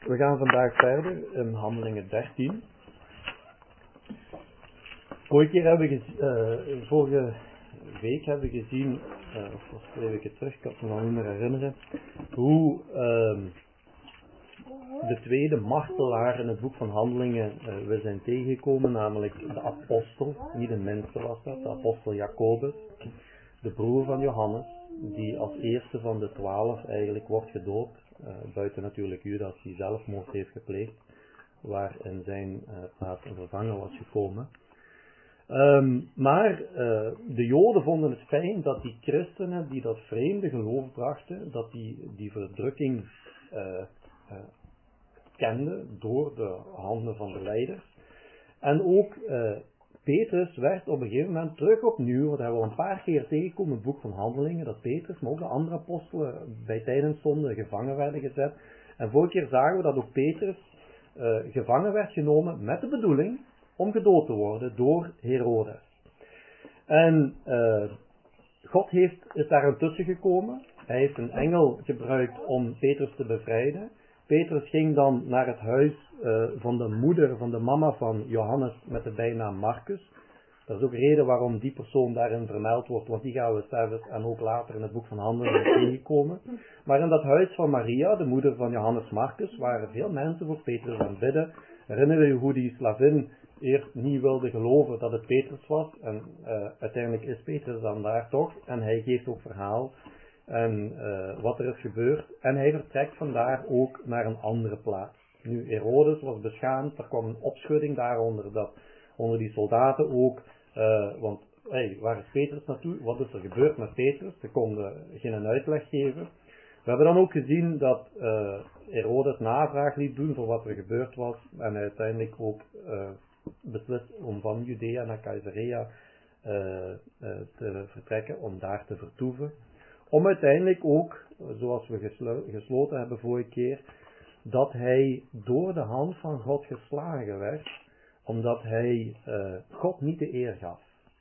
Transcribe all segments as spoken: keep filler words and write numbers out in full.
We gaan vandaag verder in Handelingen dertien. Vorige, keer hebben we gez- uh, vorige week hebben we gezien, uh, of was twee weken terug, ik kan het me nog niet meer herinneren, hoe uh, de tweede martelaar in het boek van Handelingen uh, we zijn tegengekomen, namelijk de apostel, niet de minste was dat, de apostel Jacobus, de broer van Johannes, die als eerste van de twaalf eigenlijk wordt gedoopt. Uh, buiten natuurlijk Judas die zelfmoord heeft gepleegd, waarin zijn uh, plaats een vervanger was gekomen. Um, maar uh, de Joden vonden het fijn dat die christenen die dat vreemde geloof brachten, dat die die verdrukking uh, uh, kenden door de handen van de leiders. En ook uh, Petrus werd op een gegeven moment terug opnieuw, dat hebben we al een paar keer tegengekomen in het boek van Handelingen, dat Petrus, maar ook de andere apostelen bij tijdens zonde gevangen werden gezet. En vorige keer zagen we dat ook Petrus uh, gevangen werd genomen met de bedoeling om gedood te worden door Herodes. En uh, God heeft, is daar intussen gekomen. Hij heeft een engel gebruikt om Petrus te bevrijden. Petrus ging dan naar het huis uh, van de moeder, van de mama van Johannes met de bijnaam Marcus. Dat is ook reden waarom die persoon daarin vermeld wordt, want die gaan we zelfs en ook later in het boek van Handelingen tegenkomen. Maar in dat huis van Maria, de moeder van Johannes Marcus, waren veel mensen voor Petrus aan het bidden. Herinner je hoe die slavin eerst niet wilde geloven dat het Petrus was, en uh, uiteindelijk is Petrus dan daar toch, en hij geeft ook verhaal en uh, wat er is gebeurd, en hij vertrekt vandaar ook naar een andere plaats. Nu, Herodes was beschaamd, er kwam een opschudding daaronder, dat, onder die soldaten ook, uh, want hey, waar is Petrus naartoe, wat is er gebeurd met Petrus, ze konden geen uitleg geven. We hebben dan ook gezien dat uh, Herodes navraag liet doen voor wat er gebeurd was, en uiteindelijk ook uh, beslist om van Judea naar Caesarea uh, uh, te vertrekken, om daar te vertoeven. Om uiteindelijk ook, zoals we geslo- gesloten hebben vorige keer, dat hij door de hand van God geslagen werd, omdat hij uh, God niet de eer gaf.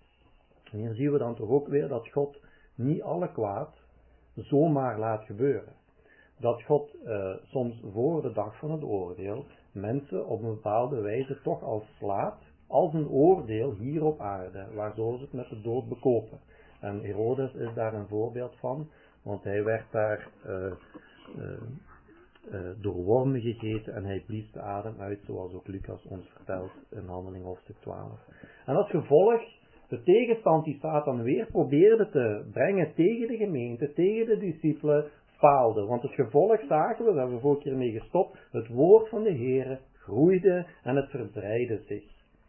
En hier zien we dan toch ook weer dat God niet alle kwaad zomaar laat gebeuren. Dat God uh, soms voor de dag van het oordeel mensen op een bepaalde wijze toch als slaat, als een oordeel hier op aarde, waardoor ze het met de dood bekopen. En Herodes is daar een voorbeeld van, want hij werd daar uh, uh, uh, door wormen gegeten en hij blies de adem uit, zoals ook Lucas ons vertelt in Handelingen hoofdstuk twaalf. En als gevolg, de tegenstand die Satan weer probeerde te brengen tegen de gemeente, tegen de discipelen, faalde. Want het gevolg zagen we, daar hebben we vorige keer mee gestopt, het woord van de Heere groeide en het verbreidde zich.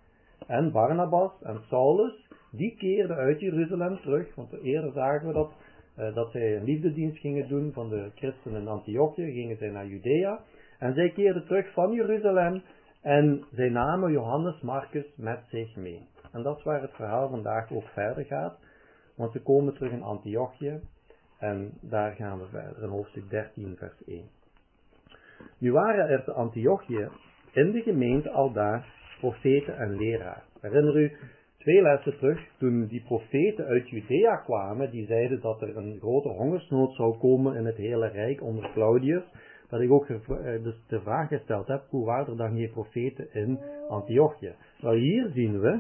En Barnabas en Saulus, die keerden uit Jeruzalem terug, want eerder zagen we dat, uh, dat zij een liefdedienst gingen doen van de christenen in Antiochië, gingen zij naar Judea, en zij keerden terug van Jeruzalem en zij namen Johannes Marcus met zich mee. En dat is waar het verhaal vandaag ook verder gaat, want ze komen terug in Antiochië en daar gaan we verder in hoofdstuk dertien vers één. Nu waren er te Antiochië in de gemeente aldaar profeten en leraar. Herinner u, twee lessen terug, toen die profeten uit Judea kwamen, die zeiden dat er een grote hongersnood zou komen in het hele rijk onder Claudius, dat ik ook dus de vraag gesteld heb, hoe waren er dan geen profeten in Antiochië? Wel, hier zien we,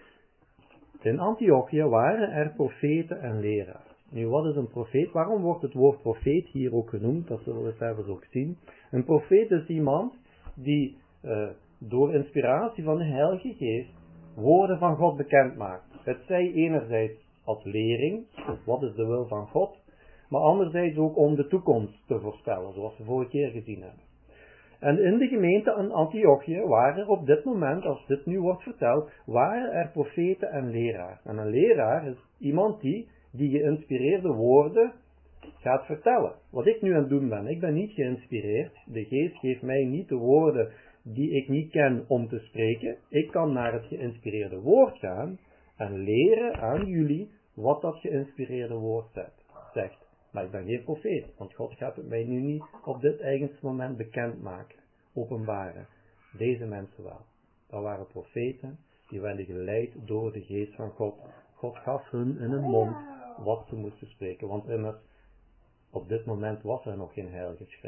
in Antiochië waren er profeten en leraar. Nu, wat is een profeet? Waarom wordt het woord profeet hier ook genoemd? Dat zullen we zelfs ook zien. Een profeet is iemand die uh, door inspiratie van de Heilige Geest woorden van God bekend maakt. Het zij enerzijds als lering, dus wat is de wil van God, maar anderzijds ook om de toekomst te voorspellen, zoals we vorige keer gezien hebben. En in de gemeente in Antiochië waren er op dit moment, als dit nu wordt verteld, waren er profeten en leraar. En een leraar is iemand die die geïnspireerde woorden gaat vertellen. Wat ik nu aan het doen ben, ik ben niet geïnspireerd. De geest geeft mij niet de woorden die ik niet ken om te spreken. Ik kan naar het geïnspireerde woord gaan en leren aan jullie wat dat geïnspireerde woord zegt. Maar ik ben geen profeet, want God gaat het mij nu niet op dit eigenste moment bekendmaken, openbaren. Deze mensen wel. Dat waren profeten, die werden geleid door de geest van God. God gaf hun in hun mond wat ze moesten spreken, want immers op dit moment was er nog geen heilige schrift.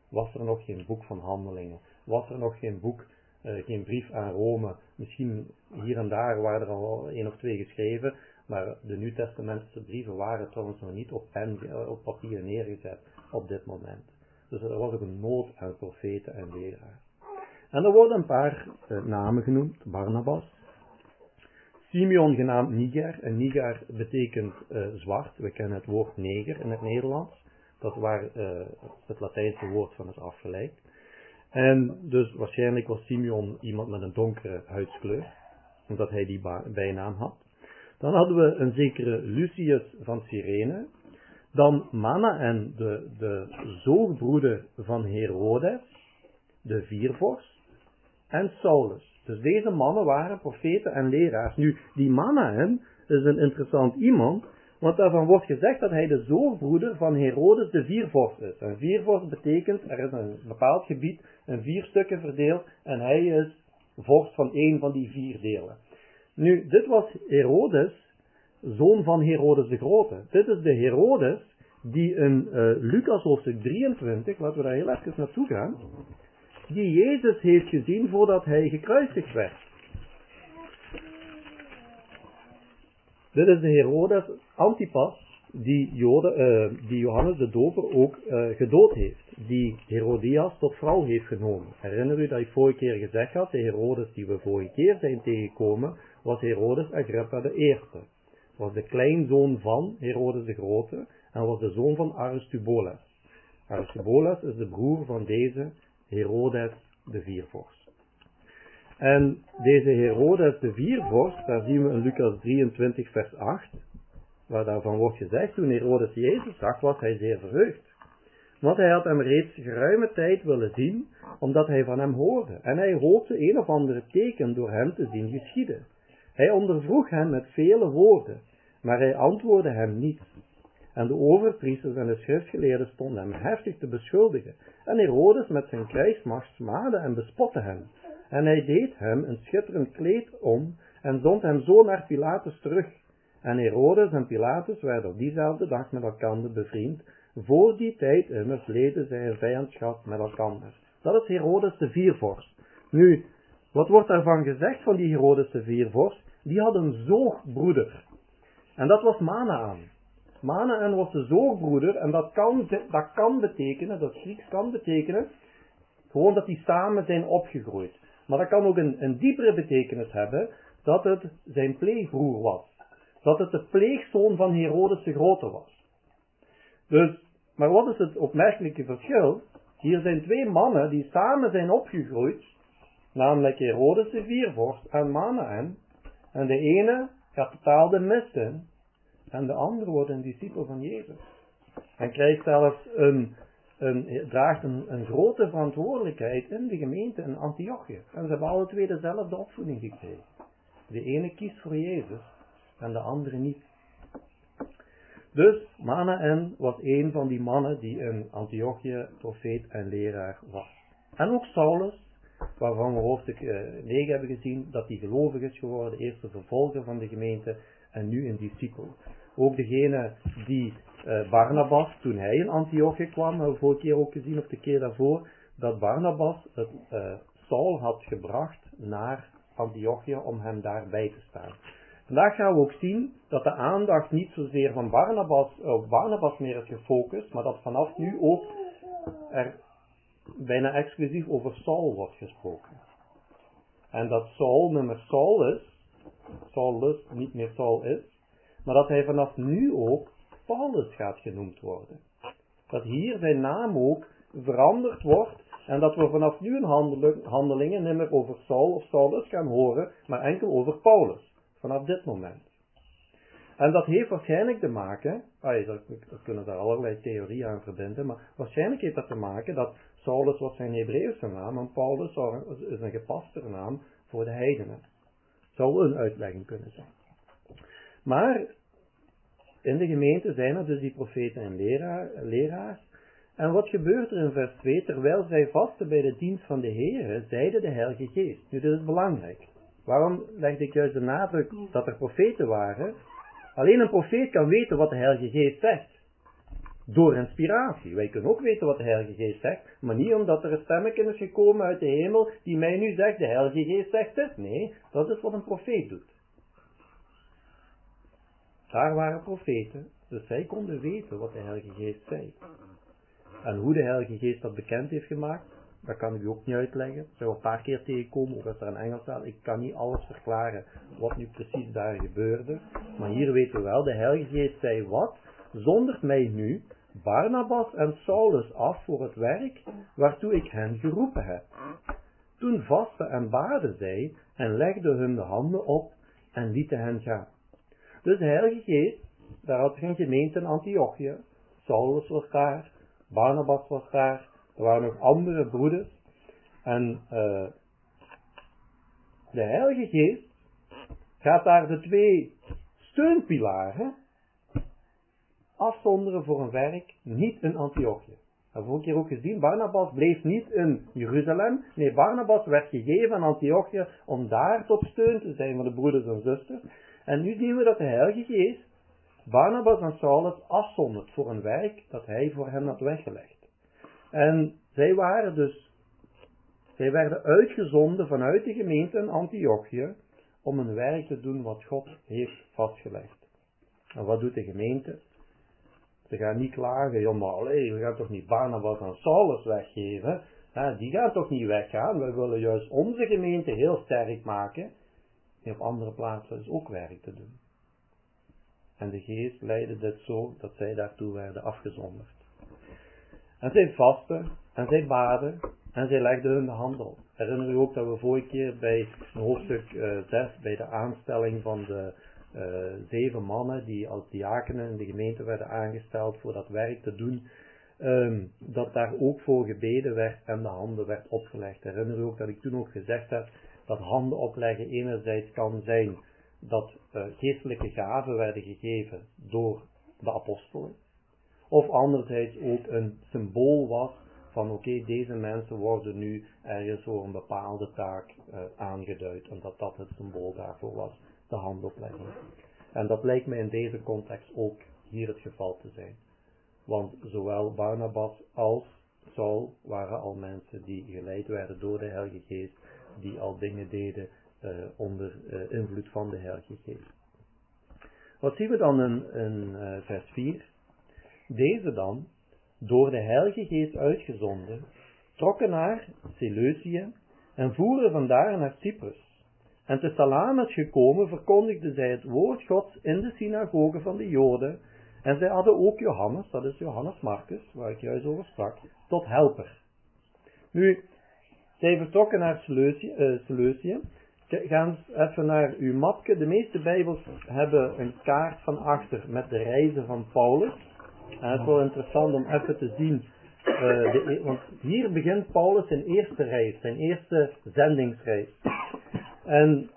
was er nog geen boek van Handelingen, was er nog geen boek, uh, geen brief aan Rome, misschien hier en daar waren er al één of twee geschreven, maar de Nieuwtestamentische brieven waren trouwens nog niet op pen, op papier neergezet op dit moment. Dus er was ook een nood aan profeten en leraars. En er worden een paar uh, namen genoemd, Barnabas, Simeon genaamd Niger, en Niger betekent uh, zwart, we kennen het woord neger in het Nederlands, dat is waar uh, het Latijnse woord van is afgeleid. En dus waarschijnlijk was Simeon iemand met een donkere huidskleur, omdat hij die bijnaam had. Dan hadden we een zekere Lucius van Cyrene, dan Manaen, de, de zoogbroeder van Herodes, de viervorst, en Saulus. Dus deze mannen waren profeten en leraars. Nu, die Manaen is een interessant iemand, want daarvan wordt gezegd dat hij de zoogbroeder van Herodes de viervorst is. En viervorst betekent, er is een bepaald gebied, in vier stukken verdeeld, en hij is vorst van één van die vier delen. Nu, dit was Herodes, zoon van Herodes de Grote. Dit is de Herodes die in uh, Lucas hoofdstuk drieëntwintig, laten we daar heel even naartoe gaan, die Jezus heeft gezien voordat hij gekruisigd werd. Dit is de Herodes Antipas, die, Jode, uh, die Johannes de Doper ook uh, gedood heeft. Die Herodias tot vrouw heeft genomen. Herinner u dat ik vorige keer gezegd had, de Herodes die we vorige keer zijn tegengekomen, was Herodes Agrippa de Eerste. Was de kleinzoon van Herodes de Grote en was de zoon van Aristobulus. Aristobulus is de broer van deze Herodes de Viervorst. En deze Herodes de Viervorst, daar zien we in Lucas drieëntwintig vers acht, waar daarvan wordt gezegd, toen Herodes Jezus zag, was hij zeer verheugd. Want hij had hem reeds geruime tijd willen zien, omdat hij van hem hoorde. En hij hoopte een of andere teken door hem te zien geschieden. Hij ondervroeg hem met vele woorden, maar hij antwoordde hem niet. En de overpriesters en de schriftgeleerden stonden hem heftig te beschuldigen. En Herodes met zijn krijgsmacht smaadde en bespotte hem. En hij deed hem een schitterend kleed om en zond hem zo naar Pilatus terug. En Herodes en Pilatus werden op diezelfde dag met elkander bevriend. Voor die tijd immers leden zij een vijandschap met elkander. Dat is Herodes de Viervorst. Nu, wat wordt daarvan gezegd van die Herodes de Viervorst? Die had een zoogbroeder. En dat was Manaen. Manaen was de zoogbroeder en dat kan, dat kan betekenen, dat Grieks kan betekenen, gewoon dat die samen zijn opgegroeid. Maar dat kan ook een, een diepere betekenis hebben, dat het zijn pleegbroer was. Dat het de pleegzoon van Herodes de Grote was. Dus, maar wat is het opmerkelijke verschil? Hier zijn twee mannen die samen zijn opgegroeid, namelijk Herodes de Viervorst en Manaen. En de ene gaat totaal de mist in, en de andere wordt een discipel van Jezus. En krijgt zelfs een, een, draagt een, een grote verantwoordelijkheid in de gemeente in Antiochië. En ze hebben alle twee dezelfde opvoeding gekregen. De ene kiest voor Jezus en de andere niet. Dus Manaen was een van die mannen die in Antiochië profeet en leraar was. En ook Saulus, waarvan we hoofdstuk negen hebben gezien, dat hij gelovig is geworden, eerst de vervolger van de gemeente en nu een discipel. Ook degene die uh, Barnabas, toen hij in Antiochië kwam, hebben we vorige keer ook gezien, of de keer daarvoor, dat Barnabas het, uh, Saul had gebracht naar Antiochië om hem daarbij te staan. Vandaag gaan we ook zien dat de aandacht niet zozeer van Barnabas op Barnabas meer is gefocust, maar dat vanaf nu ook er bijna exclusief over Saul wordt gesproken. En dat Saul nummer Saul is, Saulus niet meer Saul is, maar dat hij vanaf nu ook Paulus gaat genoemd worden. Dat hier zijn naam ook veranderd wordt en dat we vanaf nu in handelingen niet meer over Saul of Saulus gaan horen, maar enkel over Paulus. Vanaf dit moment. En dat heeft waarschijnlijk te maken, ah, we kunnen daar allerlei theorieën aan verbinden, maar waarschijnlijk heeft dat te maken dat Saulus was zijn Hebreeuwse naam en Paulus is een gepastere naam voor de heidenen. Zou een uitlegging kunnen zijn. Maar in de gemeente zijn er dus die profeten en leraar, leraars. En wat gebeurt er in vers twee? Terwijl zij vasten bij de dienst van de Heere, zeide de Heilige Geest. Nu, dit is belangrijk. Waarom legde ik juist de nadruk dat er profeten waren? Alleen een profeet kan weten wat de Heilige Geest zegt. door inspiratie. Wij kunnen ook weten wat de Heilige Geest zegt, maar niet omdat er een stemmetje is gekomen uit de hemel die mij nu zegt, de Heilige Geest zegt dit. Nee, dat is wat een profeet doet. Daar waren profeten, dus zij konden weten wat de Heilige Geest zei. En hoe de Heilige Geest dat bekend heeft gemaakt, dat kan ik u ook niet uitleggen. Dat zou een paar keer tegenkomen, ook als er in Engels staat. Ik kan niet alles verklaren wat nu precies daar gebeurde. Maar hier weten we wel, de Heilige Geest zei wat, zondert mij nu Barnabas en Saulus af voor het werk waartoe ik hen geroepen heb. Toen vasten en baden zij en legden hun de handen op en lieten hen gaan. Dus de Heilige Geest, daar had geen gemeente in Antiochië. Saulus was daar, Barnabas was daar, er waren nog andere broeders. En uh, de Heilige Geest gaat daar de twee steunpilaren afzonderen voor een werk, niet in Antiochië. Dat hebben we vorige keer ook gezien, Barnabas bleef niet in Jeruzalem. Nee, Barnabas werd gegeven aan Antiochië om daar tot steun te zijn van de broeders en zusters. En nu zien we dat de Heilige Geest Barnabas en Saulus afzondert voor een werk dat hij voor hen had weggelegd. En zij waren dus, zij werden uitgezonden vanuit de gemeente in Antiochië om een werk te doen wat God heeft vastgelegd. En wat doet de gemeente? Ze gaan niet klagen, ja maar allee, we gaan toch niet Barnabas en Saulus weggeven, hè? Die gaan toch niet weggaan, we willen juist onze gemeente heel sterk maken. En op andere plaatsen is ook werk te doen. En de geest leidde dit zo, dat zij daartoe werden afgezonderd. En zij vasten, en zij baden, en zij legden hun de hand op. Herinner u ook dat we vorige keer bij hoofdstuk uh, zes, bij de aanstelling van de uh, zeven mannen, die als diakenen in de gemeente werden aangesteld voor dat werk te doen, um, dat daar ook voor gebeden werd en de handen werd opgelegd. Herinner u ook dat ik toen ook gezegd heb, dat handen opleggen enerzijds kan zijn dat uh, geestelijke gaven werden gegeven door de apostelen, of anderzijds ook een symbool was van oké, okay, deze mensen worden nu ergens voor een bepaalde taak uh, aangeduid, en dat dat het symbool daarvoor was, de hand opleggen. En dat lijkt me in deze context ook hier het geval te zijn. Want zowel Barnabas als Saul waren al mensen die geleid werden door de Heilige Geest, die al dingen deden uh, onder uh, invloed van de Heilige Geest. Wat zien we dan in, in uh, vers vier? Deze dan, door de Heilige Geest uitgezonden, trokken naar Seleucië en voeren vandaar naar Cyprus. En te Salamis gekomen verkondigden zij het woord Gods in de synagoge van de Joden. En zij hadden ook Johannes, dat is Johannes Marcus, waar ik juist over sprak, tot helper. Nu, zij vertrokken naar Seleucië. Uh, Seleucië. Ga eens even naar uw mapje. De meeste Bijbels hebben een kaart van achter met de reizen van Paulus. En het is wel interessant om even te zien. Uh, de, want hier begint Paulus zijn eerste reis, zijn eerste zendingsreis. En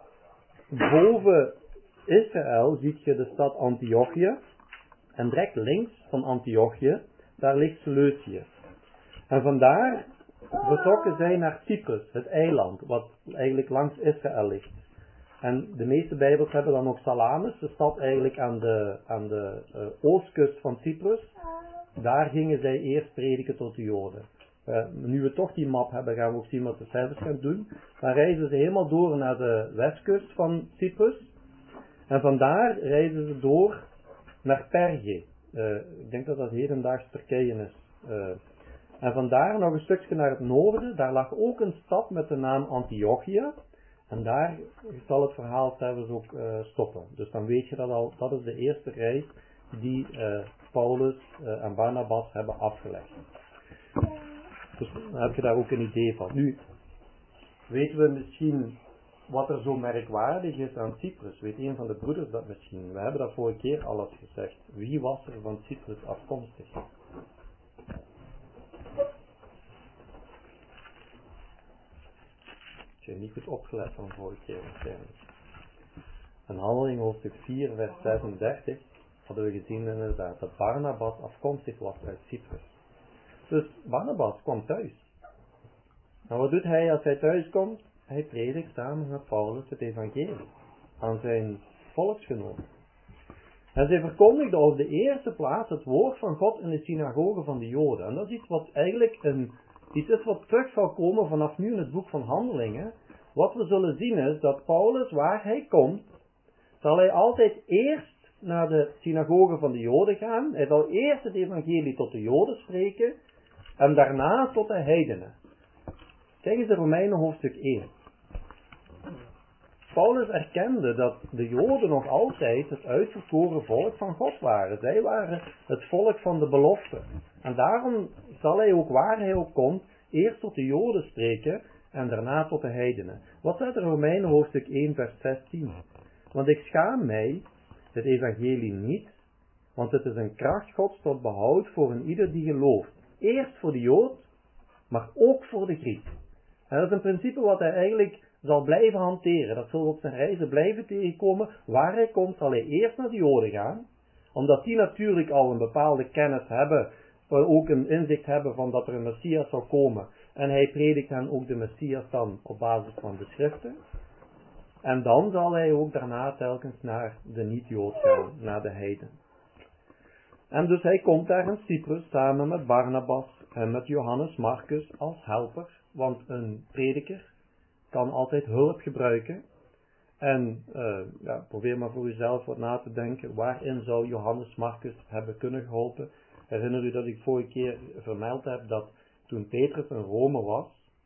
boven Israël ziet je de stad Antiochië. En direct links van Antiochië, daar ligt Seleucië. En vandaar vertrokken zij naar Cyprus, het eiland, wat eigenlijk langs Israël ligt. En de meeste Bijbels hebben dan ook Salamis, de stad eigenlijk aan de, aan de uh, oostkust van Cyprus. Daar gingen zij eerst prediken tot de Joden. Uh, nu we toch die map hebben, gaan we ook zien wat de cijfers gaan doen. Dan reizen ze helemaal door naar de westkust van Cyprus. En vandaar reizen ze door naar Perge. Uh, ik denk dat dat hedendaags Turkije is. Uh, en vandaar nog een stukje naar het noorden. Daar lag ook een stad met de naam Antiochië. En daar zal het verhaal zelfs ook uh, stoppen. Dus dan weet je dat al. Dat is de eerste reis die uh, Paulus uh, en Barnabas hebben afgelegd. Dus dan heb je daar ook een idee van. Nu, weten we misschien wat er zo merkwaardig is aan Cyprus? Weet een van de broeders dat misschien? We hebben dat vorige keer al eens gezegd. Wie was er van Cyprus afkomstig? Ik heb niet goed opgelet van de vorige keer waarschijnlijk. In Handeling hoofdstuk vier vers zesendertig hadden we gezien inderdaad dat Barnabas afkomstig was uit Cyprus. Dus Barnabas kwam thuis. En wat doet hij als hij thuis komt? Hij predikt samen met Paulus het evangelie aan zijn volksgenoten. En zij verkondigde op de eerste plaats het woord van God in de synagoge van de Joden. En dat is iets wat eigenlijk een, iets is wat terug zal komen vanaf nu in het boek van Handelingen. Wat we zullen zien is dat Paulus, waar hij komt, zal hij altijd eerst naar de synagoge van de Joden gaan. Hij zal eerst het evangelie tot de Joden spreken en daarna tot de heidenen. Kijk eens de Romeinen hoofdstuk één. Paulus erkende dat de Joden nog altijd het uitverkoren volk van God waren. Zij waren het volk van de belofte. En daarom zal hij ook, waar hij ook komt, eerst tot de Joden spreken en daarna tot de heidenen. Wat staat er in Romeinen hoofdstuk één vers zestien? Want ik schaam mij het evangelie niet, want het is een kracht Gods tot behoud voor een ieder die gelooft. Eerst voor de Jood, maar ook voor de Griek. En dat is een principe wat hij eigenlijk zal blijven hanteren. Dat zal op zijn reizen blijven tegenkomen. Waar hij komt zal hij eerst naar de Joden gaan. Omdat die natuurlijk al een bepaalde kennis hebben. Ook een inzicht hebben van dat er een Messias zal komen. En hij predikt hen ook de Messias dan op basis van de schriften. En dan zal hij ook daarna telkens naar de niet-Jood gaan. Naar de heiden. En dus hij komt daar in Cyprus samen met Barnabas en met Johannes Marcus als helper. Want een prediker kan altijd hulp gebruiken. En uh, ja, probeer maar voor uzelf wat na te denken. Waarin zou Johannes Marcus hebben kunnen geholpen? Herinner u dat ik vorige keer vermeld heb dat toen Petrus in Rome was,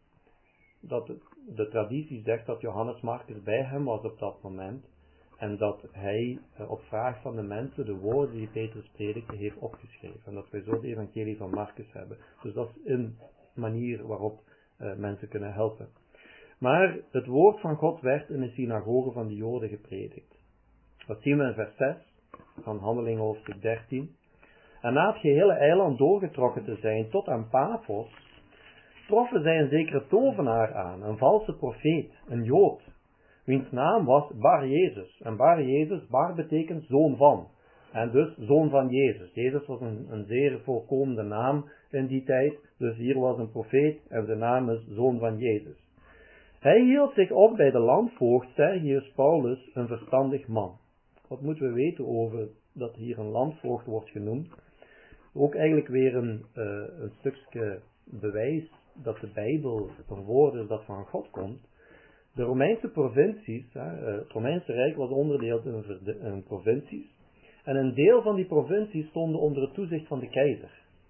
dat de, de traditie zegt dat Johannes Marcus bij hem was op dat moment. En dat hij uh, op vraag van de mensen de woorden die Petrus predikte heeft opgeschreven. En dat wij zo de evangelie van Marcus hebben. Dus dat is een manier waarop uh, mensen kunnen helpen. Maar het woord van God werd in de synagoge van de Joden gepredikt. Dat zien we in vers zes van Handelingen hoofdstuk dertien. En na het gehele eiland doorgetrokken te zijn tot aan Paphos, troffen zij een zekere tovenaar aan, een valse profeet, een Jood, wiens naam was Bar Jezus. En Bar Jezus, Bar betekent zoon van. En dus zoon van Jezus. Jezus was een, een zeer voorkomende naam in die tijd. Dus hier was een profeet en zijn naam is zoon van Jezus. Hij hield zich op bij de landvoogd Sergius Paulus, een verstandig man. Wat moeten we weten over dat hier een landvoogd wordt genoemd? Ook eigenlijk weer een, uh, een stukje bewijs dat de Bijbel een woord is dat van God komt. De Romeinse provincies, uh, het Romeinse Rijk was onderdeeld in, in provincies. En een deel van die provincies stonden onder het toezicht van de keizer.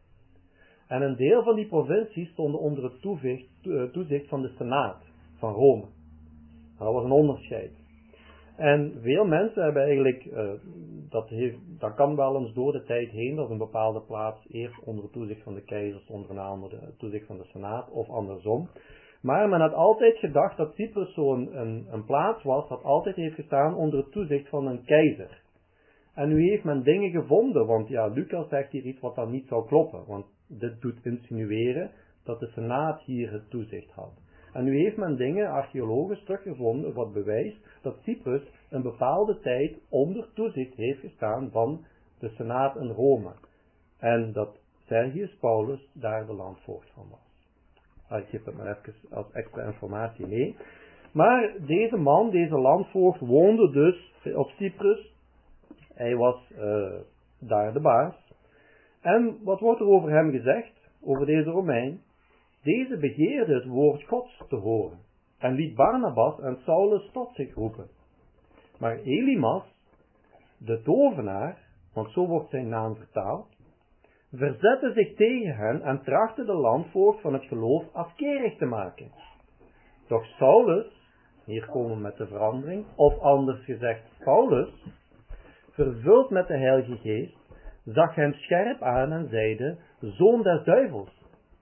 En een deel van die provincies stonden onder het toezicht, toezicht van de Senaat van Rome. Dat was een onderscheid. En veel mensen hebben eigenlijk, uh, dat, heeft, dat kan wel eens door de tijd heen, dat een bepaalde plaats eerst onder het toezicht van de keizer stond, daarna onder het toezicht van de Senaat, of andersom. Maar men had altijd gedacht dat Cyprus zo'n een, een plaats was, dat altijd heeft gestaan onder het toezicht van een keizer. En nu heeft men dingen gevonden, want ja, Lucas zegt hier iets wat dan niet zou kloppen, want dit doet insinueren dat de Senaat hier het toezicht had. En nu heeft men dingen, archeologisch teruggevonden, wat bewijst dat Cyprus een bepaalde tijd onder toezicht heeft gestaan van de Senaat in Rome. En dat Sergius Paulus daar de landvoogd van was. Ah, ik geef het maar even als extra informatie mee. Maar deze man, deze landvoogd, woonde dus op Cyprus. Hij was uh, daar de baas. En wat wordt er over hem gezegd? Over deze Romein? Deze begeerde het woord Gods te horen. En liet Barnabas en Saulus tot zich roepen. Maar Elimas, de tovenaar, want zo wordt zijn naam vertaald, verzette zich tegen hen en trachtte de landvoogd van het geloof afkerig te maken. Doch Saulus, hier komen we met de verandering, of anders gezegd Paulus, vervuld met de Heilige Geest, zag hem scherp aan en zeide, zoon des duivels,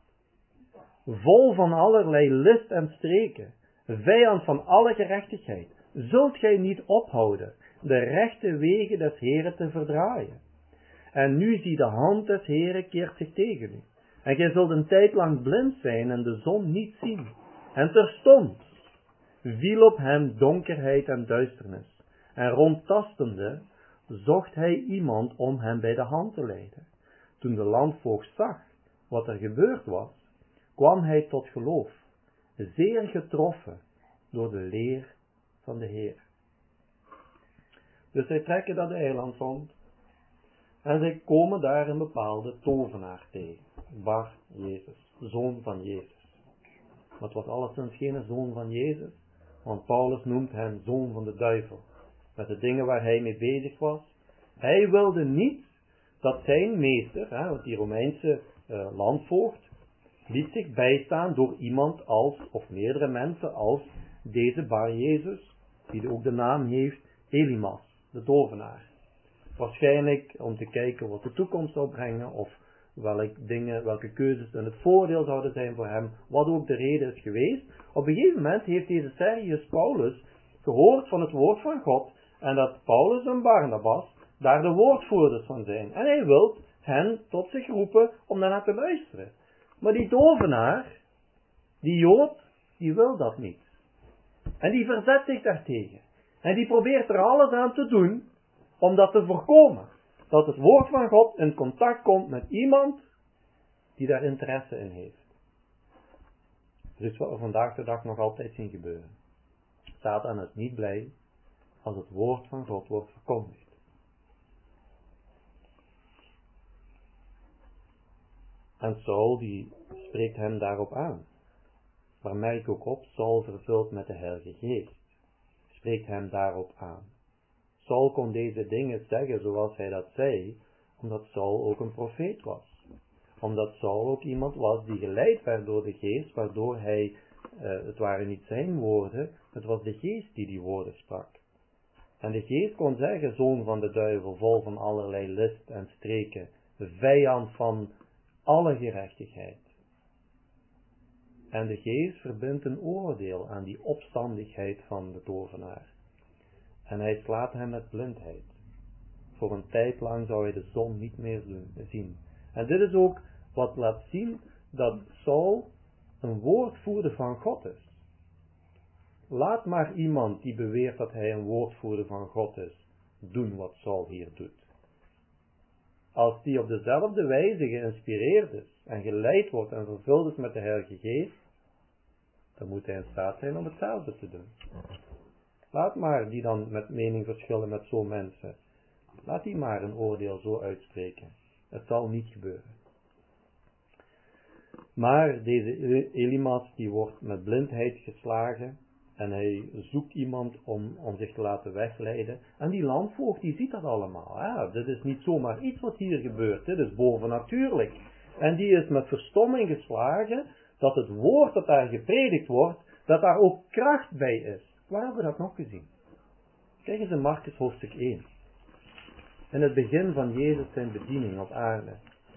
vol van allerlei list en streken, vijand van alle gerechtigheid, zult gij niet ophouden de rechte wegen des Heren te verdraaien. En nu zie de hand des Heren keert zich tegen u. En gij zult een tijd lang blind zijn en de zon niet zien. En terstond viel op hem donkerheid en duisternis. En rondtastende zocht hij iemand om hem bij de hand te leiden. Toen de landvoogd zag wat er gebeurd was, kwam hij tot geloof, zeer getroffen door de leer van de Heer. Dus zij trekken dat eiland rond, En zij komen daar een bepaalde tovenaar tegen. Bar Jezus, zoon van Jezus. Maar het was alleszins geen zoon van Jezus, want Paulus noemt hem zoon van de duivel. Met de dingen waar hij mee bezig was. Hij wilde niet dat zijn meester, hè, die Romeinse uh, landvoogd, liet zich bijstaan door iemand als, of meerdere mensen als deze Bar Jezus, die ook de naam heeft Elimas, de tovenaar. Waarschijnlijk om te kijken wat de toekomst zou brengen, of welke dingen, welke keuzes in het voordeel zouden zijn voor hem, wat ook de reden is geweest. Op een gegeven moment heeft deze Sergius Paulus gehoord van het woord van God, en dat Paulus en Barnabas daar de woordvoerders van zijn. En hij wil hen tot zich roepen om daarnaar te luisteren. Maar die tovenaar, die Jood, die wil dat niet. En die verzet zich daartegen. En die probeert er alles aan te doen om dat te voorkomen. Dat het woord van God in contact komt met iemand die daar interesse in heeft. Dat is wat we vandaag de dag nog altijd zien gebeuren. Satan is niet blij als het woord van God wordt verkondigd. En Saul die spreekt hem daarop aan. Maar merk ook op, Saul vervuld met de Heilige Geest, spreekt hem daarop aan. Saul kon deze dingen zeggen zoals hij dat zei, omdat Saul ook een profeet was. Omdat Saul ook iemand was die geleid werd door de Geest, waardoor hij, uh, het waren niet zijn woorden, het was de Geest die die woorden sprak. En de Geest kon zeggen, zoon van de duivel, vol van allerlei list en streken, vijand van alle gerechtigheid. En de Geest verbindt een oordeel aan die opstandigheid van de tovenaar. En hij slaat hem met blindheid. Voor een tijd lang zou hij de zon niet meer zien. En dit is ook wat laat zien dat Saul een woordvoerder van God is. Laat maar iemand die beweert dat hij een woordvoerder van God is, doen wat Saul hier doet. Als die op dezelfde wijze geïnspireerd is en geleid wordt en vervuld is met de Heilige Geest, dan moet hij in staat zijn om hetzelfde te doen. Laat maar die dan met mening verschillen met zo'n mensen. Laat die maar een oordeel zo uitspreken. Het zal niet gebeuren. Maar deze Elimas die wordt met blindheid geslagen en hij zoekt iemand om, om zich te laten wegleiden. En die landvoogd die ziet dat allemaal. Ja, dit is niet zomaar iets wat hier gebeurt. Dit is bovennatuurlijk. En die is met verstomming geslagen dat het woord dat daar gepredikt wordt, dat daar ook kracht bij is. Waar hebben we dat nog gezien? Kijk eens in Markus hoofdstuk één. In het begin van Jezus zijn bediening op aarde.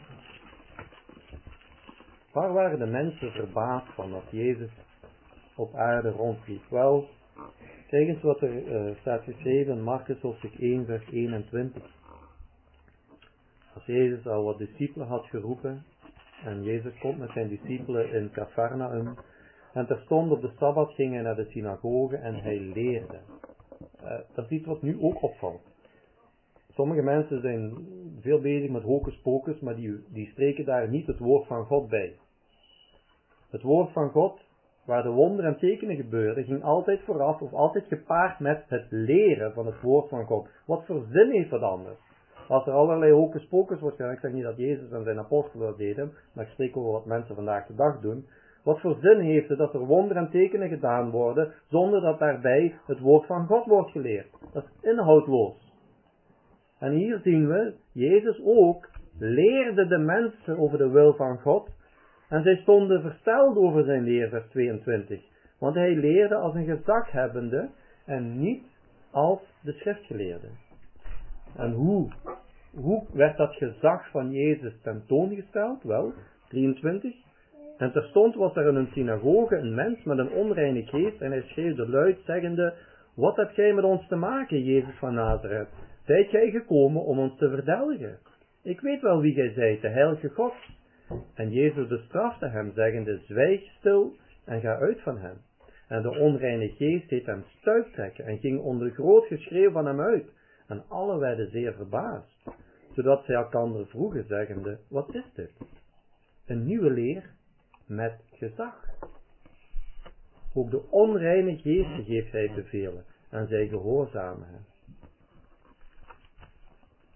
Waar waren de mensen verbaasd van dat Jezus op aarde rondliep? Wel, kijk eens wat er uh, staat geschreven in Markus hoofdstuk één vers eenentwintig. Als Jezus al wat discipelen had geroepen, en Jezus komt met zijn discipelen in Cafarnaum, en terstond op de Sabbat ging hij naar de synagoge en hij leerde. Uh, dat is iets wat nu ook opvalt. Sommige mensen zijn veel bezig met hocus pocus, maar die, die spreken daar niet het woord van God bij. Het woord van God, waar de wonderen en tekenen gebeurden, ging altijd vooraf of altijd gepaard met het leren van het woord van God. Wat voor zin heeft dat anders? Als er allerlei hocus pocus wordt gedaan, ik zeg niet dat Jezus en zijn apostelen dat deden, maar ik spreek over wat mensen vandaag de dag doen. Wat voor zin heeft het dat er wonderen en tekenen gedaan worden, zonder dat daarbij het woord van God wordt geleerd? Dat is inhoudloos. En hier zien we, Jezus ook leerde de mensen over de wil van God. En zij stonden versteld over zijn leer, vers tweeëntwintig. Want hij leerde als een gezaghebbende en niet als de schriftgeleerde. En hoe, hoe werd dat gezag van Jezus tentoongesteld? Wel, drieëntwintig. En terstond was er in een synagoge een mens met een onreine geest en hij schreeuwde luid, zeggende: wat hebt gij met ons te maken, Jezus van Nazareth? Zijt gij gekomen om ons te verdelgen? Ik weet wel wie gij zijt, de heilige God. En Jezus bestrafte hem, zeggende: zwijg stil en ga uit van hem. En de onreine geest deed hem stuiptrekken en ging onder groot geschreeuw van hem uit. En allen werden zeer verbaasd, zodat zij elkander vroegen, zeggende: wat is dit? Een nieuwe leer met gezag. Ook de onreine geesten geeft hij bevelen en zij gehoorzamen hem.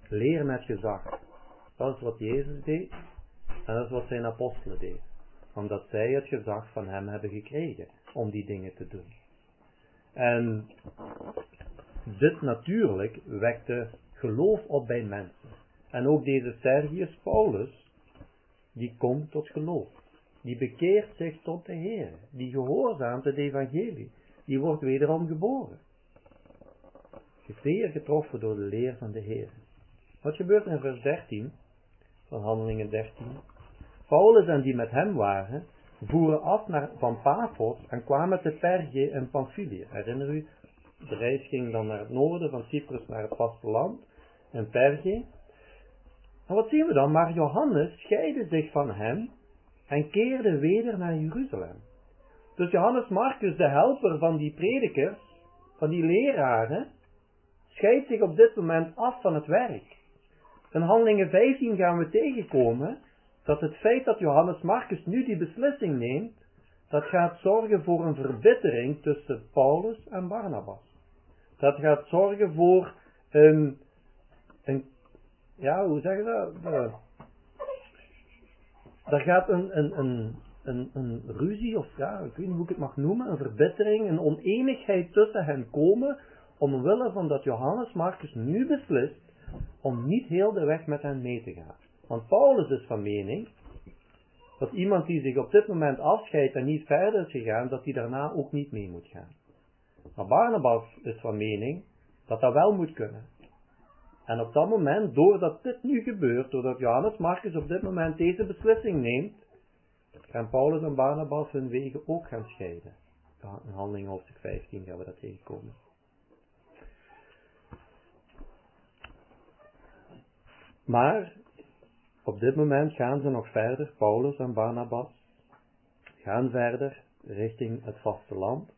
Leer met gezag. Dat is wat Jezus deed en dat is wat zijn apostelen deden. Omdat zij het gezag van hem hebben gekregen om die dingen te doen. En dit natuurlijk wekte geloof op bij mensen. En ook deze Sergius Paulus, die komt tot geloof. Die bekeert zich tot de Heer. Die gehoorzaamt het evangelie. Die wordt wederom geboren. Zeer getroffen door de leer van de Heer. Wat gebeurt in vers dertien van Handelingen dertien? Paulus en die met hem waren, voeren af naar, van Paphos en kwamen te Perge en Pamphylië. Herinner u, de reis ging dan naar het noorden van Cyprus naar het vasteland en Perge. En wat zien we dan? Maar Johannes scheidde zich van hem en keerde weder naar Jeruzalem. Dus Johannes Marcus, de helper van die predikers, van die leraren, scheidt zich op dit moment af van het werk. In Handelingen vijftien gaan we tegenkomen dat het feit dat Johannes Marcus nu die beslissing neemt, dat gaat zorgen voor een verbittering tussen Paulus en Barnabas. Dat gaat zorgen voor een, een ja, hoe zeg je dat? Uh, daar gaat een, een, een, een, een ruzie, of ja, ik weet niet hoe ik het mag noemen, een verbittering, een oneenigheid tussen hen komen, omwille van dat Johannes Marcus nu beslist om niet heel de weg met hen mee te gaan. Want Paulus is van mening dat iemand die zich op dit moment afscheidt en niet verder is gegaan, dat hij daarna ook niet mee moet gaan. Maar Barnabas is van mening dat dat wel moet kunnen. En op dat moment, doordat dit nu gebeurt, doordat Johannes Marcus op dit moment deze beslissing neemt, gaan Paulus en Barnabas hun wegen ook gaan scheiden. In Handelingen hoofdstuk vijftien gaan we dat tegenkomen. Maar op dit moment gaan ze nog verder, Paulus en Barnabas, gaan verder richting het vasteland.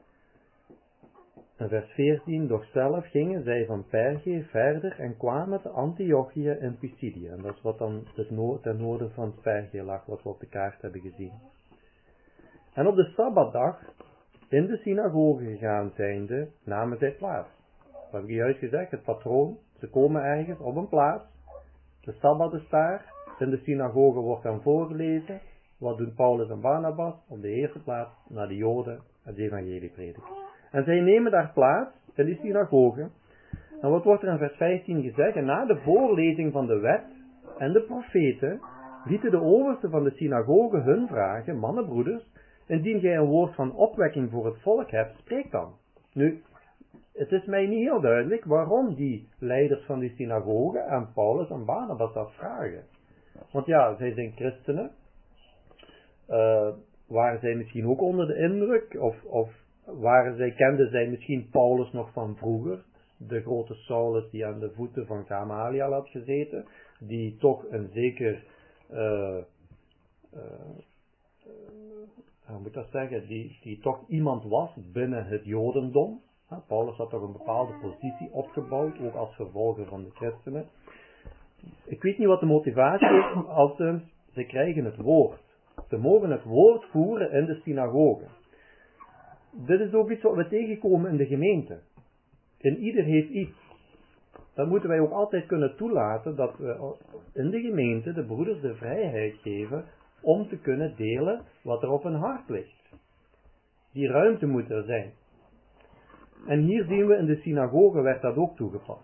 In vers veertien, doch zelf gingen zij van Perge verder en kwamen te Antiochië in Pisidië. En dat is wat dan het noord, ten noorden van Perge lag, wat we op de kaart hebben gezien. En op de Sabbatdag, in de synagoge gegaan zijnde, namen zij plaats. Dat heb ik juist gezegd, het patroon, ze komen ergens op een plaats. De Sabbat is daar, in de synagoge wordt dan voorgelezen. Wat doen Paulus en Barnabas? Op de eerste plaats naar de Joden het evangelie prediken. En zij nemen daar plaats in die synagoge. En wat wordt er in vers vijftien gezegd? En na de voorlezing van de wet en de profeten lieten de oversten van de synagoge hun vragen, mannenbroeders, indien gij een woord van opwekking voor het volk hebt, spreek dan. Nu, het is mij niet heel duidelijk waarom die leiders van die synagoge aan Paulus en Barnabas dat vragen. Want ja, zij zijn christenen. Uh, waren zij misschien ook onder de indruk? Of, of waren zij, kenden zij misschien Paulus nog van vroeger? De grote Saulus die aan de voeten van Gamaliel had gezeten. Die toch een zeker... Uh, uh, uh, hoe moet ik dat zeggen? Die, die toch iemand was binnen het Jodendom. Ja, Paulus had toch een bepaalde positie opgebouwd, ook als vervolger van de christenen. Ik weet niet wat de motivatie is, althans, ze krijgen het woord. Ze mogen het woord voeren in de synagoge. Dit is ook iets wat we tegenkomen in de gemeente. En ieder heeft iets. Dan moeten wij ook altijd kunnen toelaten dat we in de gemeente de broeders de vrijheid geven om te kunnen delen wat er op hun hart ligt. Die ruimte moet er zijn. En hier zien we in de synagoge werd dat ook toegepast.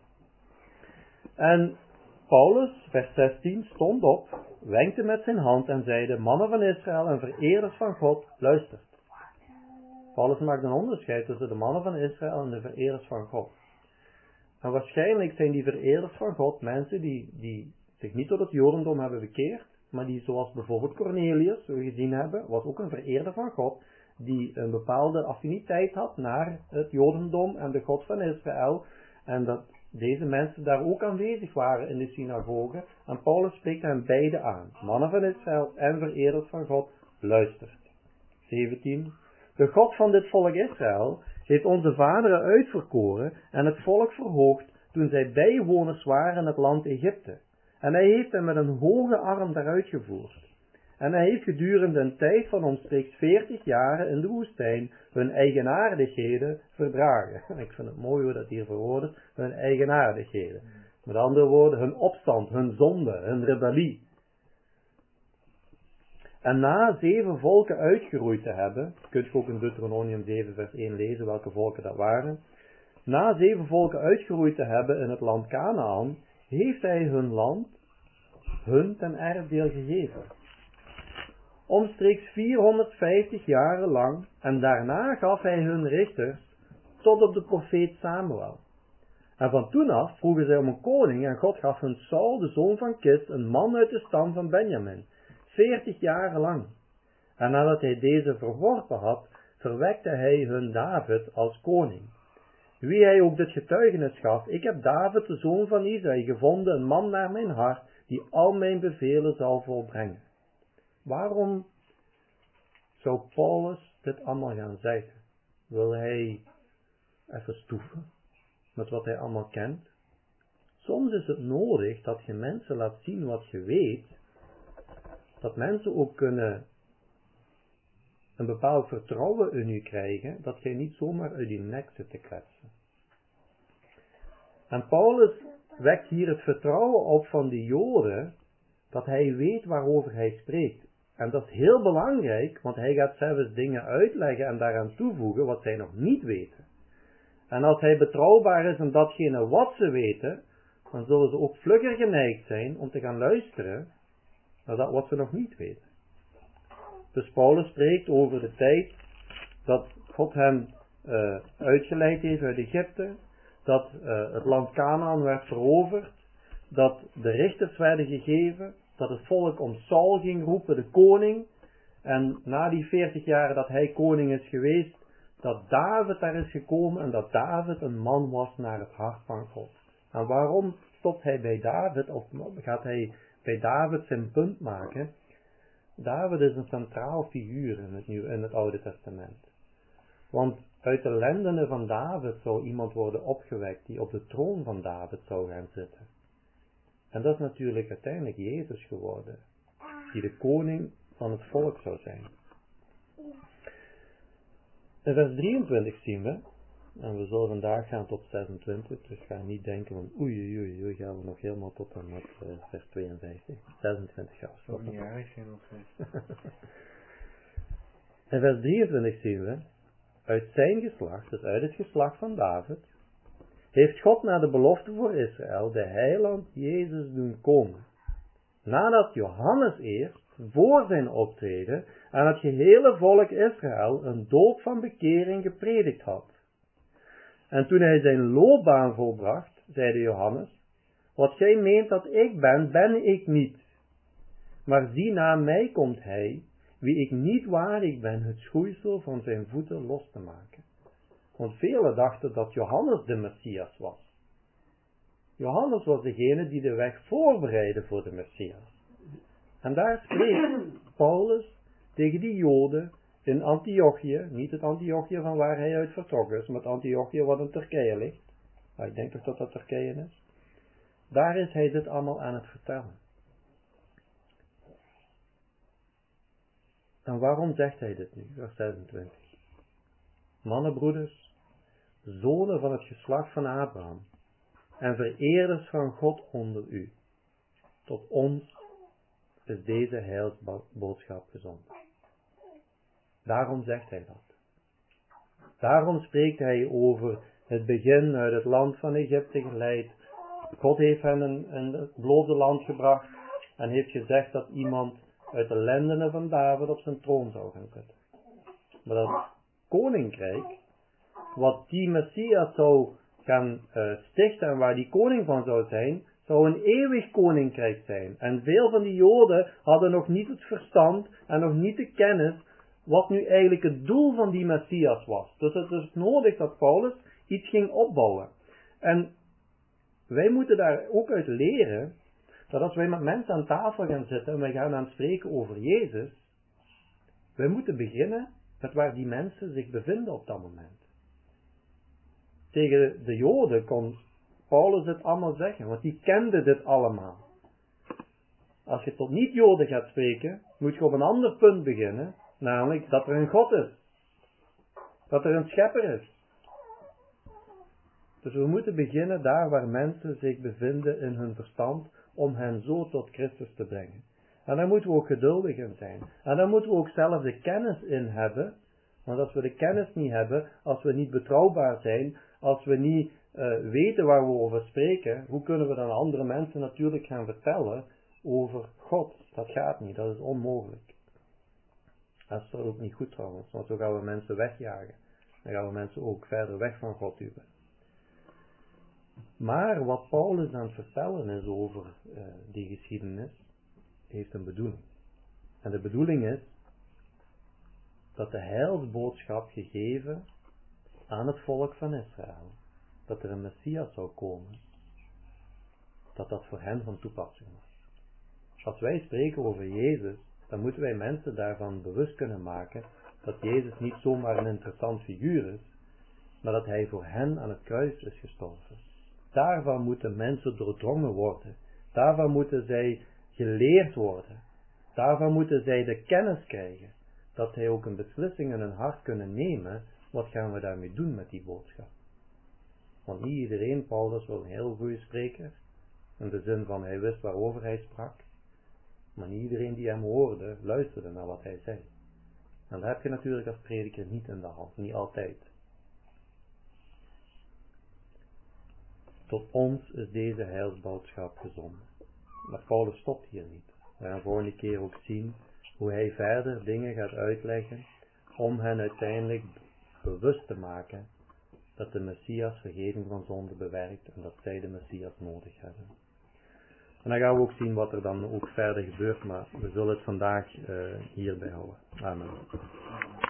En Paulus, vers zestien, stond op, wenkte met zijn hand en zeide, mannen van Israël en vereerders van God, luistert. Paulus maakt een onderscheid tussen de mannen van Israël en de vereerders van God. En waarschijnlijk zijn die vereerders van God mensen die, die zich niet tot het Jodendom hebben bekeerd, maar die zoals bijvoorbeeld Cornelius, zo gezien hebben, was ook een vereerder van God, die een bepaalde affiniteit had naar het Jodendom en de God van Israël. En dat deze mensen daar ook aanwezig waren in de synagoge. En Paulus spreekt hen beide aan. Mannen van Israël en vereerders van God, luistert. zeventien. De God van dit volk Israël heeft onze vaderen uitverkoren en het volk verhoogd toen zij bijwoners waren in het land Egypte. En hij heeft hen met een hoge arm daaruit gevoerd. En hij heeft gedurende een tijd van omstreeks veertig jaren in de woestijn hun eigenaardigheden verdragen. Ik vind het mooi hoe dat hier verwoord is, hun eigenaardigheden. Met andere woorden, hun opstand, hun zonde, hun rebellie. En na zeven volken uitgeroeid te hebben, kunt je ook in Deuteronomium zeven vers één lezen welke volken dat waren. Na zeven volken uitgeroeid te hebben in het land Kanaan, heeft hij hun land hun ten erfdeel gegeven. Omstreeks vierhonderdvijftig jaren lang, en daarna gaf hij hun richters tot op de profeet Samuel. En van toen af vroegen zij om een koning en God gaf hun Saul, de zoon van Kis, een man uit de stam van Benjamin, veertig jaren lang. En nadat hij deze verworpen had, verwekte hij hun David als koning. Wie hij ook dit getuigenis gaf, ik heb David, de zoon van Isaï, gevonden, een man naar mijn hart, die al mijn bevelen zal volbrengen. Waarom zou Paulus dit allemaal gaan zeggen? Wil hij even stoeven met wat hij allemaal kent? Soms is het nodig dat je mensen laat zien wat je weet, dat mensen ook kunnen een bepaald vertrouwen in u krijgen, dat jij niet zomaar uit die nek zit te kletsen. En Paulus wekt hier het vertrouwen op van de Joden, dat hij weet waarover hij spreekt. En dat is heel belangrijk, want hij gaat zelfs dingen uitleggen en daaraan toevoegen wat zij nog niet weten. En als hij betrouwbaar is in datgene wat ze weten, dan zullen ze ook vlugger geneigd zijn om te gaan luisteren naar dat wat ze nog niet weten. Dus Paulus spreekt over de tijd dat God hem uh, uitgeleid heeft uit Egypte, dat uh, het land Kanaan werd veroverd, dat de richters werden gegeven, dat het volk om Saul ging roepen, de koning, en na die veertig jaren dat hij koning is geweest, dat David daar is gekomen en dat David een man was naar het hart van God. En waarom stopt hij bij David, of gaat hij bij David zijn punt maken? David is een centraal figuur in het, Nieuw, in het Oude Testament. Want uit de lendenen van David zou iemand worden opgewekt die op de troon van David zou gaan zitten. En dat is natuurlijk uiteindelijk Jezus geworden, die de koning van het volk zou zijn. In vers drieëntwintig zien we, en we zullen vandaag gaan tot zesentwintig, dus ga niet denken van oei oei oei, oei gaan we nog helemaal tot en met uh, vers tweeënvijftig, zesentwintig gaan we stoppen. niet erg zijn nog steeds. In vers drieëntwintig zien we, uit zijn geslacht, dus uit het geslacht van David, heeft God naar de belofte voor Israël de heiland Jezus doen komen. Nadat Johannes eerst, voor zijn optreden, aan het gehele volk Israël een doop van bekering gepredikt had. En toen hij zijn loopbaan volbracht, zeide Johannes, wat gij meent dat ik ben, ben ik niet. Maar zie, na mij komt hij, wie ik niet waardig ben het schoeisel van zijn voeten los te maken. Want velen dachten dat Johannes de Messias was. Johannes was degene die de weg voorbereidde voor de Messias. En daar spreekt Paulus tegen die Joden in Antiochië, niet het Antiochië van waar hij uit vertrokken is, maar het Antiochië wat in Turkije ligt. Nou, ik denk toch dat dat Turkije is. Daar is hij dit allemaal aan het vertellen. En waarom zegt hij dit nu, vers zesentwintig? Mannenbroeders, zonen van het geslacht van Abraham en vereerders van God onder u, tot ons is deze heilsboodschap gezonden. Daarom zegt hij dat. Daarom spreekt hij over het begin uit het land van Egypte geleid. God heeft hen in het beloofde land gebracht en heeft gezegd dat iemand uit de lendenen van David op zijn troon zou gaan zitten. Maar dat koninkrijk, wat die Messias zou gaan uh, stichten en waar die koning van zou zijn, zou een eeuwig koninkrijk zijn. En veel van die Joden hadden nog niet het verstand en nog niet de kennis wat nu eigenlijk het doel van die Messias was. Dus het is nodig dat Paulus iets ging opbouwen. En wij moeten daar ook uit leren, dat als wij met mensen aan tafel gaan zitten en wij gaan aan het spreken over Jezus, wij moeten beginnen met waar die mensen zich bevinden op dat moment. Tegen de Joden kon Paulus dit allemaal zeggen, want die kenden dit allemaal. Als je tot niet-Joden gaat spreken, moet je op een ander punt beginnen, namelijk dat er een God is. Dat er een schepper is. Dus we moeten beginnen daar waar mensen zich bevinden in hun verstand, om hen zo tot Christus te brengen. En daar moeten we ook geduldig in zijn. En daar moeten we ook zelf de kennis in hebben. Want als we de kennis niet hebben, als we niet betrouwbaar zijn, als we niet uh, weten waar we over spreken, hoe kunnen we dan andere mensen natuurlijk gaan vertellen over God? Dat gaat niet, dat is onmogelijk. Dat is ook niet goed trouwens, want zo gaan we mensen wegjagen. Dan gaan we mensen ook verder weg van God duwen. Maar wat Paulus aan het vertellen is over uh, die geschiedenis, heeft een bedoeling. En de bedoeling is dat de heilsboodschap gegeven aan het volk van Israël, dat er een Messias zou komen, dat dat voor hen van toepassing was. Als wij spreken over Jezus, dan moeten wij mensen daarvan bewust kunnen maken dat Jezus niet zomaar een interessant figuur is, maar dat hij voor hen aan het kruis is gestorven. Daarvan moeten mensen doordrongen worden. Daarvan moeten zij geleerd worden. Daarvan moeten zij de kennis krijgen. Dat zij ook een beslissing in hun hart kunnen nemen. Wat gaan we daarmee doen met die boodschap? Want niet iedereen, Paulus was een heel goede spreker. In de zin van hij wist waarover hij sprak. Maar niet iedereen die hem hoorde, luisterde naar wat hij zei. En dat heb je natuurlijk als prediker niet in de hand. Niet altijd. Tot ons is deze heilsboodschap gezonden. Maar Paulus stopt hier niet. We gaan volgende keer ook zien hoe hij verder dingen gaat uitleggen om hen uiteindelijk bewust te maken dat de Messias vergeving van zonde bewerkt en dat zij de Messias nodig hebben. En dan gaan we ook zien wat er dan ook verder gebeurt, maar we zullen het vandaag uh, hierbij houden. Amen.